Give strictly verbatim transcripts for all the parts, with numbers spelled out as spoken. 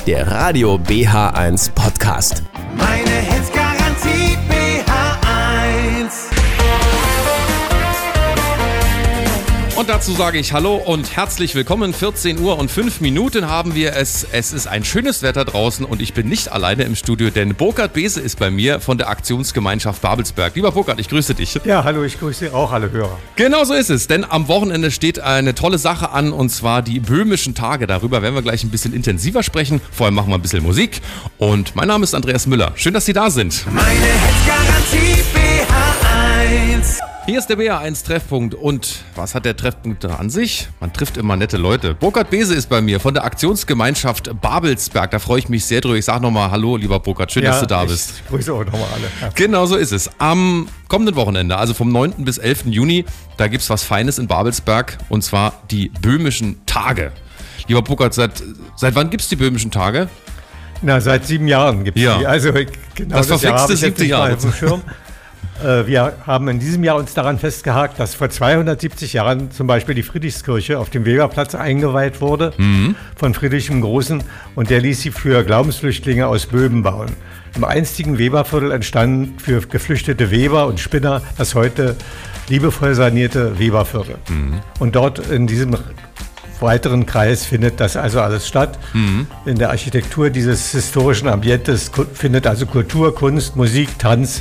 der Radio B H eins Podcast. Meine Hits-Garantie B H eins. Und dazu sage ich Hallo und herzlich willkommen. vierzehn Uhr und fünf Minuten haben wir es. Es ist ein schönes Wetter draußen und ich bin nicht alleine im Studio, denn Burkhard Bese ist bei mir von der Aktionsgemeinschaft Babelsberg. Lieber Burkhard, ich grüße dich. Ja, hallo, ich grüße auch alle Hörer. Genau so ist es, denn am Wochenende steht eine tolle Sache an und zwar die Böhmischen Tage. Darüber werden wir gleich ein bisschen intensiver sprechen. Vorher machen wir ein bisschen Musik und mein Name ist Andreas Müller. Schön, dass Sie da sind. Meine Hits-Garantie B H eins. Hier ist der B H eins Treffpunkt und was hat der Treffpunkt an sich? Man trifft immer nette Leute. Burkhard Bese ist bei mir von der Aktionsgemeinschaft Babelsberg. Da freue ich mich sehr drüber. Ich sage nochmal Hallo, lieber Burkhard. Schön, Ja, dass du da ich bist. grüße auch nochmal alle. Ja. Genau so ist es. Am kommenden Wochenende, also vom neunten bis elften Juni, da gibt es was Feines in Babelsberg und zwar die Böhmischen Tage. Lieber Burkhard, seit, seit wann gibt es die Böhmischen Tage? Na, seit sieben Jahren gibt es Ja. die. Also, genau Das Jahr verflixte habe ich jetzt siebte nicht mal Jahr. auf dem Schirm. Äh, Wir haben in diesem Jahr uns daran festgehakt, dass vor zweihundertsiebzig Jahren zum Beispiel die Friedrichskirche auf dem Weberplatz eingeweiht wurde von Friedrich dem Großen und der ließ sie für Glaubensflüchtlinge aus Böhmen bauen. Im einstigen Weberviertel entstand für geflüchtete Weber und Spinner das heute liebevoll sanierte Weberviertel. Und dort in diesem weiteren Kreis findet das also alles statt. In der Architektur dieses historischen Ambientes ku- findet also Kultur, Kunst, Musik, Tanz,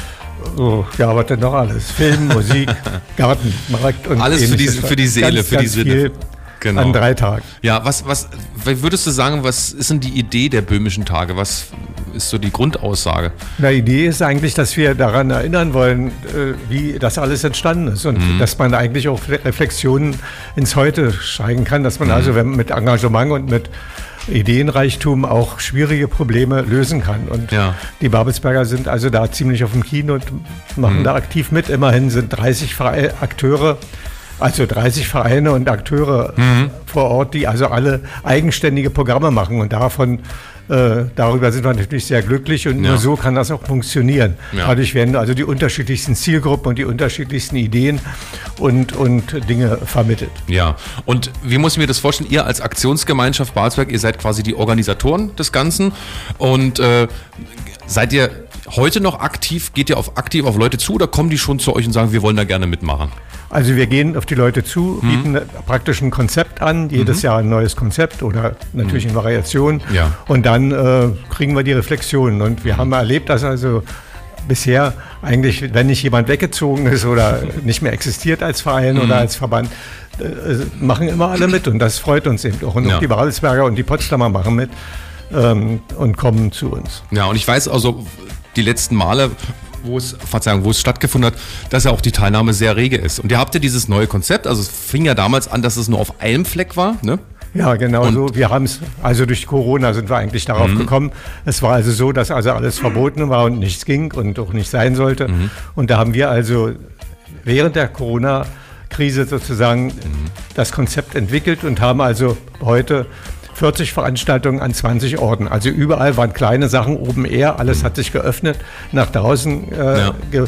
oh, ja, was denn noch alles? Film, Musik, Garten, Markt und Alles für die- ähnliches. für die Seele, ganz, für die ganz Sinne. viel Genau. An drei Tagen. Ja, was, was würdest du sagen, was ist denn die Idee der Böhmischen Tage? Was ist so die Grundaussage? Die Idee ist eigentlich, dass wir daran erinnern wollen, äh, wie das alles entstanden ist und Mhm. dass man eigentlich auch Reflexionen ins Heute steigen kann, dass man Mhm. also wenn man mit Engagement und mit Ideenreichtum auch schwierige Probleme lösen kann. Und Ja. die Babelsberger sind also da ziemlich auf dem Kien und machen Mhm. da aktiv mit. Immerhin sind dreißig Vere- Akteure, also dreißig Vereine und Akteure Mhm. vor Ort, die also alle eigenständige Programme machen. Und davon, äh, darüber sind wir natürlich sehr glücklich und Ja. nur so kann das auch funktionieren. Ja. Dadurch werden also die unterschiedlichsten Zielgruppen und die unterschiedlichsten Ideen und, und Dinge vermittelt. Ja, und wie muss ich mir das vorstellen? Ihr als Aktionsgemeinschaft Babelsberg, ihr seid quasi die Organisatoren des Ganzen und äh, seid ihr heute noch aktiv, geht ihr auf aktiv auf Leute zu oder kommen die schon zu euch und sagen, wir wollen da gerne mitmachen? Also wir gehen auf die Leute zu, bieten praktisch ein Konzept an, jedes Jahr ein neues Konzept oder natürlich in Variationen. Ja. Und dann äh, kriegen wir die Reflexionen. Und wir haben erlebt, dass also bisher eigentlich, wenn nicht jemand weggezogen ist oder nicht mehr existiert als Verein oder als Verband, äh, machen immer alle mit. Und das freut uns eben auch. Und Ja. auch die Babelsberger und die Potsdamer machen mit ähm, und kommen zu uns. Ja, und ich weiß also, die letzten Male, wo es, Verzeihung, wo es stattgefunden hat, dass ja auch die Teilnahme sehr rege ist. Und ihr habt ja dieses neue Konzept, also es fing ja damals an, dass es nur auf einem Fleck war, ne? Ja, genau Und- so. Wir haben es, also durch Corona sind wir eigentlich darauf Mhm. gekommen. Es war also so, dass also alles verboten war und nichts ging und auch nicht sein sollte. Mhm. Und da haben wir also während der Corona-Krise sozusagen Mhm. das Konzept entwickelt und haben also heute vierzig Veranstaltungen an zwanzig Orten. Also überall waren kleine Sachen, oben eher, alles hat sich geöffnet, nach draußen äh, Ja. ge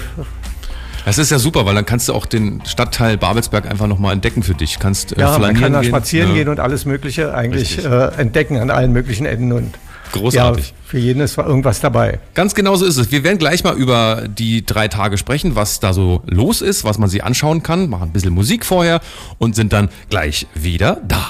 Das ist ja super, weil dann kannst du auch den Stadtteil Babelsberg einfach nochmal entdecken für dich. Kannst äh, Ja, man flanieren kann da gehen. spazieren Ja. gehen und alles Mögliche eigentlich Richtig. äh, entdecken an allen möglichen Enden und Großartig. Ja, für jeden ist irgendwas dabei. Ganz genau so ist es. Wir werden gleich mal über die drei Tage sprechen, was da so los ist, was man sich anschauen kann, machen ein bisschen Musik vorher und sind dann gleich wieder da.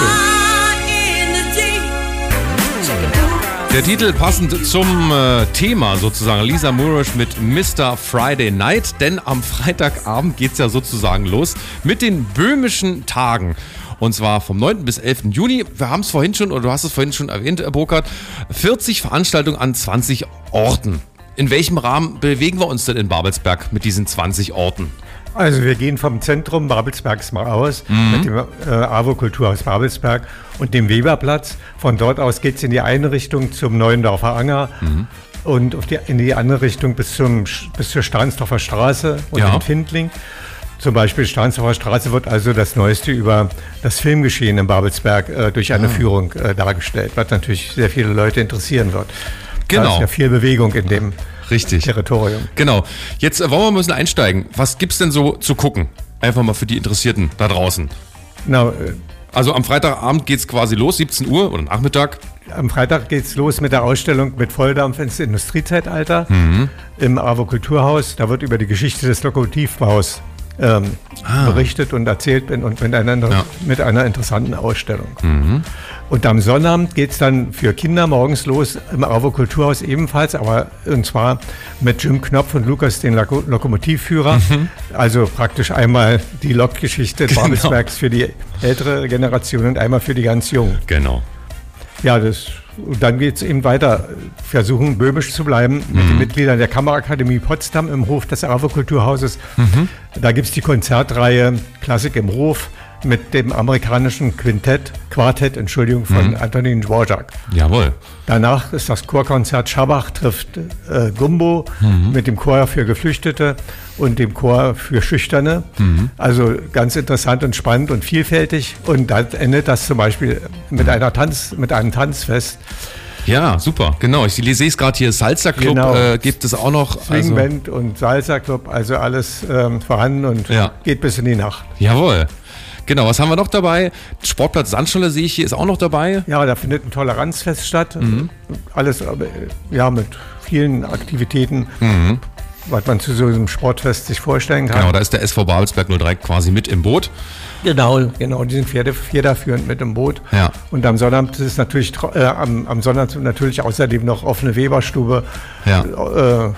Der Titel passend zum äh, Thema sozusagen, Lisa Murisch mit Mister Friday Night, denn am Freitagabend geht's ja sozusagen los mit den Böhmischen Tagen. Und zwar vom neunten bis elften Juni. Wir haben es vorhin schon, oder du hast es vorhin schon erwähnt, Herr Burkhard, vierzig Veranstaltungen an zwanzig Orten. In welchem Rahmen bewegen wir uns denn in Babelsberg mit diesen zwanzig Orten? Also wir gehen vom Zentrum Babelsbergs mal aus, mit dem äh, AWO Kulturhaus Babelsberg und dem Weberplatz. Von dort aus geht es in die eine Richtung zum Neuendorfer Anger und auf die, in die andere Richtung bis, zum, bis zur Stahnsdorfer Straße und Ja. in Findling. Zum Beispiel Stahnsdorfer Straße wird also das Neueste über das Filmgeschehen in Babelsberg äh, durch eine Führung äh, dargestellt, was natürlich sehr viele Leute interessieren wird. Da Genau. ist ja viel Bewegung in dem Richtig. Territorium. Genau. Jetzt äh, wollen wir mal ein bisschen einsteigen. Was gibt's denn so zu gucken? Einfach mal für die Interessierten da draußen. Na, äh, Also am Freitagabend geht's quasi los, siebzehn Uhr oder Nachmittag. am Freitag geht es los mit der Ausstellung mit Volldampf ins Industriezeitalter mhm. im AWO Kulturhaus. Da wird über die Geschichte des Lokomotivbaus ähm, ah. berichtet und erzählt und mit einer, ja. mit einer interessanten Ausstellung. Mhm. Und am Sonnabend geht es dann für Kinder morgens los im AWO Kulturhaus ebenfalls, aber und zwar mit Jim Knopf und Lukas, den Loko- Lokomotivführer. Mhm. Also praktisch einmal die Lokgeschichte genau. Babelsbergs für die ältere Generation und einmal für die ganz Jungen. Genau. Ja, das, und dann geht es eben weiter. Versuchen böhmisch zu bleiben mit mhm. den Mitgliedern der Kammerakademie Potsdam im Hof des AWO Kulturhauses. Mhm. Da gibt es die Konzertreihe Klassik im Hof mit dem amerikanischen Quintett, Quartett, Entschuldigung, von mhm. Antonin Dvorak. Jawohl. Danach ist das Chorkonzert Schabach trifft äh, Gumbo mhm. mit dem Chor für Geflüchtete und dem Chor für Schüchterne. Mhm. Also ganz interessant und spannend und vielfältig. Und dann endet das zum Beispiel mit einer Tanz, mit einem Tanzfest. Ja, super, genau. Ich sehe es gerade hier, Salsa Club genau. äh, gibt es auch noch. Swingband also. Und Salsa Club, also alles ähm, vorhanden und ja. geht bis in die Nacht. Jawohl. Genau, was haben wir noch dabei? Sportplatz Sandschule sehe ich hier, ist auch noch dabei. Ja, da findet ein Toleranzfest statt. Mhm. Alles ja, mit vielen Aktivitäten, mhm. was man zu so einem Sportfest sich vorstellen kann. Genau, da ist der S V Babelsberg null drei quasi mit im Boot. Genau, genau, die sind federführend mit im Boot. Ja. Und am Sonnabend ist natürlich äh, am, am Sonnabend natürlich außerdem noch offene Weberstube, ja. äh,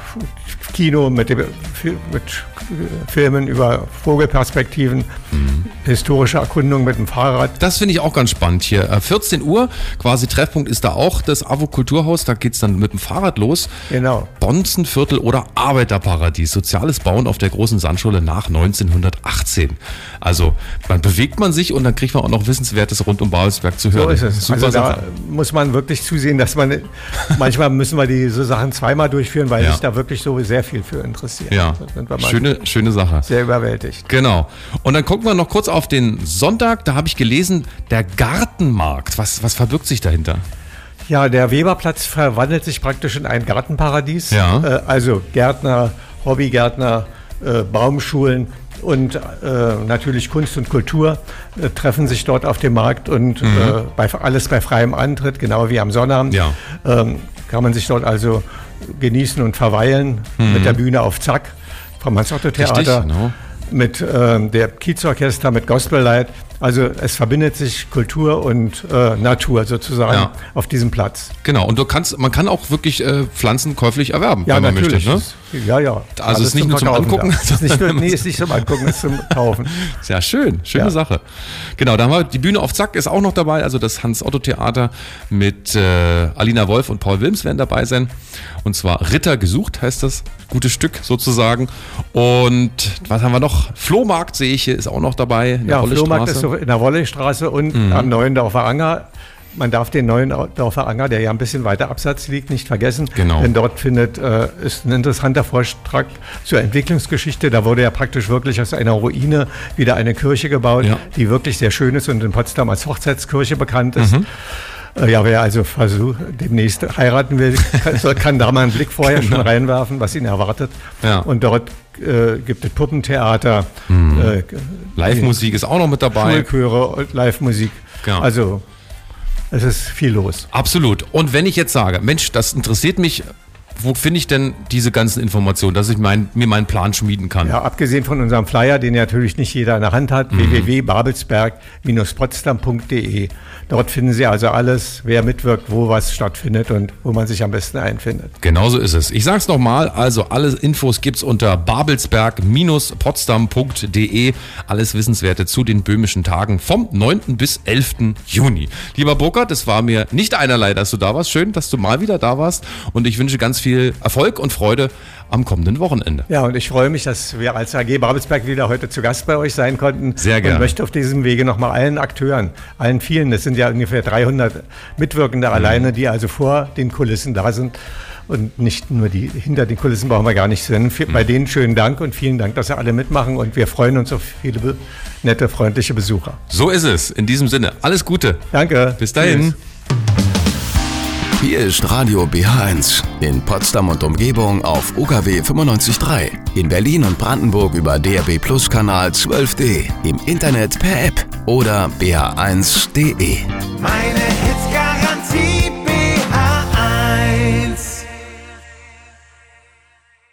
Kino mit, dem, mit Filmen über Vogelperspektiven, mhm. historische Erkundung mit dem Fahrrad. Das finde ich auch ganz spannend hier. vierzehn Uhr, quasi Treffpunkt ist da auch das AWO Kulturhaus, da geht es dann mit dem Fahrrad los. Genau. Bonzenviertel oder Arbeiterparadies, soziales Bauen auf der großen Sandschule nach neunzehnhundertachtzehn. Also dann bewegt man sich und dann kriegt man auch noch Wissenswertes rund um Babelsberg zu hören. So ist es. Super also Sache. Da muss man wirklich zusehen, dass man, manchmal müssen wir diese Sachen zweimal durchführen, weil ja. sich da wirklich so sehr viel für interessiert. Ja, schöne, schöne Sache. Sehr überwältigt. Genau. Und dann gucken wir noch kurz auf den Sonntag, da habe ich gelesen, der Gartenmarkt. Was, was verbirgt sich dahinter? Ja, der Weberplatz verwandelt sich praktisch in ein Gartenparadies. Ja. Äh, also Gärtner, Hobbygärtner, äh, Baumschulen und äh, natürlich Kunst und Kultur äh, treffen sich dort auf dem Markt und mhm. äh, bei, alles bei freiem Antritt, genau wie am Sonnabend. Ja. Ähm, kann man sich dort also genießen und verweilen mhm. mit der Bühne auf Zack vom Hans-Otto-Theater, genau. mit ähm, der Kiezorchester, mit Gospel Light. Also es verbindet sich Kultur und äh, Natur sozusagen ja. auf diesem Platz. Genau, und du kannst, man kann auch wirklich äh, Pflanzen käuflich erwerben, ja, wenn man natürlich. möchte. Ne? Ja, ja. Also es ist nicht nur zum Angucken. Es ist nicht nur, nee, ist nicht zum Angucken, es ist zum Kaufen. Sehr schön, schöne ja. Sache. Genau, da haben wir die Bühne auf Zack, ist auch noch dabei, also das Hans-Otto-Theater mit äh, Alina Wolf und Paul Wilms werden dabei sein. Und zwar Ritter gesucht heißt das, gutes Stück sozusagen. Und was haben wir noch? Flohmarkt sehe ich hier, ist auch noch dabei. In ja, Flohmarkt ist so in der Wollestraße und mhm. am Neuendorfer Anger. Man darf den Neuendorfer Anger, der ja ein bisschen weiter abseits liegt, nicht vergessen. Genau. Denn dort findet, äh, ist ein interessanter Vortrag zur Entwicklungsgeschichte. Da wurde ja praktisch wirklich aus einer Ruine wieder eine Kirche gebaut, ja. die wirklich sehr schön ist und in Potsdam als Hochzeitskirche bekannt ist. Mhm. Ja, wer also versucht, demnächst heiraten will, kann, kann da mal einen Blick vorher genau. schon reinwerfen, was ihn erwartet. Ja. Und dort äh, gibt es Puppentheater. Mhm. Äh, Live-Musik ist auch noch mit dabei. Schulchöre und Live-Musik. Genau. Also es ist viel los. Absolut. Und wenn ich jetzt sage, Mensch, das interessiert mich, wo finde ich denn diese ganzen Informationen, dass ich mein, mir meinen Plan schmieden kann? Ja, abgesehen von unserem Flyer, den natürlich nicht jeder in der Hand hat, mhm. w w w punkt babelsberg Bindestrich potsdam punkt d e. Dort finden Sie also alles, wer mitwirkt, wo was stattfindet und wo man sich am besten einfindet. Genauso ist es. Ich sage es nochmal, also alle Infos gibt es unter babelsberg Bindestrich potsdam punkt d e. Alles Wissenswerte zu den böhmischen Tagen vom neunten bis elften Juni. Lieber Burkhard, es war mir nicht einerlei, dass du da warst. Schön, dass du mal wieder da warst und ich wünsche ganz viel Erfolg und Freude am kommenden Wochenende. Ja, und ich freue mich, dass wir als A G Babelsberg wieder heute zu Gast bei euch sein konnten. Sehr gerne. Und möchte auf diesem Wege nochmal allen Akteuren, allen vielen, das sind ja ungefähr dreihundert Mitwirkende mhm. alleine, die also vor den Kulissen da sind und nicht nur die hinter den Kulissen brauchen wir gar nicht sehen. Mhm. Bei denen schönen Dank und vielen Dank, dass Sie alle mitmachen und wir freuen uns auf viele nette, freundliche Besucher. So ist es. In diesem Sinne, alles Gute. Danke. Bis dahin. Tschüss. Hier ist Radio B H eins. In Potsdam und Umgebung auf U K W fünfundneunzig Komma drei. In Berlin und Brandenburg über D R B Plus Kanal zwölf D. Im Internet per App oder b h eins punkt d e. Meine